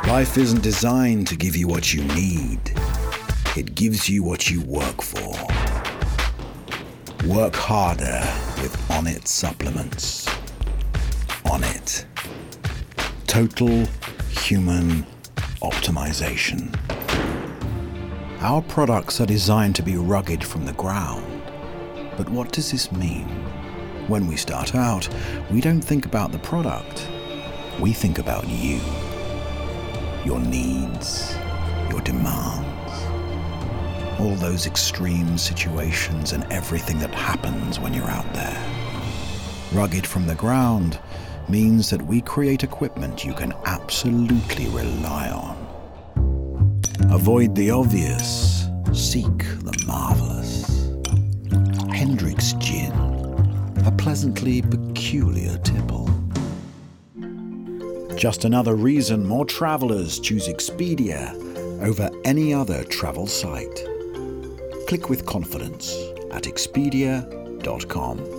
Life isn't designed to give you what you need. It gives you what you work for. Work harder with Onnit supplements. Onnit. Total human optimization. Our products are designed to be rugged from the ground. But what does this mean? When we start out, we don't think about the product. We think about you. Your needs, your demands, all those extreme situations and everything that happens when you're out there. Rugged from the ground means that we create equipment you can absolutely rely on. Avoid the obvious, seek the marvelous. Hendrick's Gin, a pleasantly peculiar tipple. Just another reason more travelers choose Expedia over any other travel site. Click with confidence at expedia.com.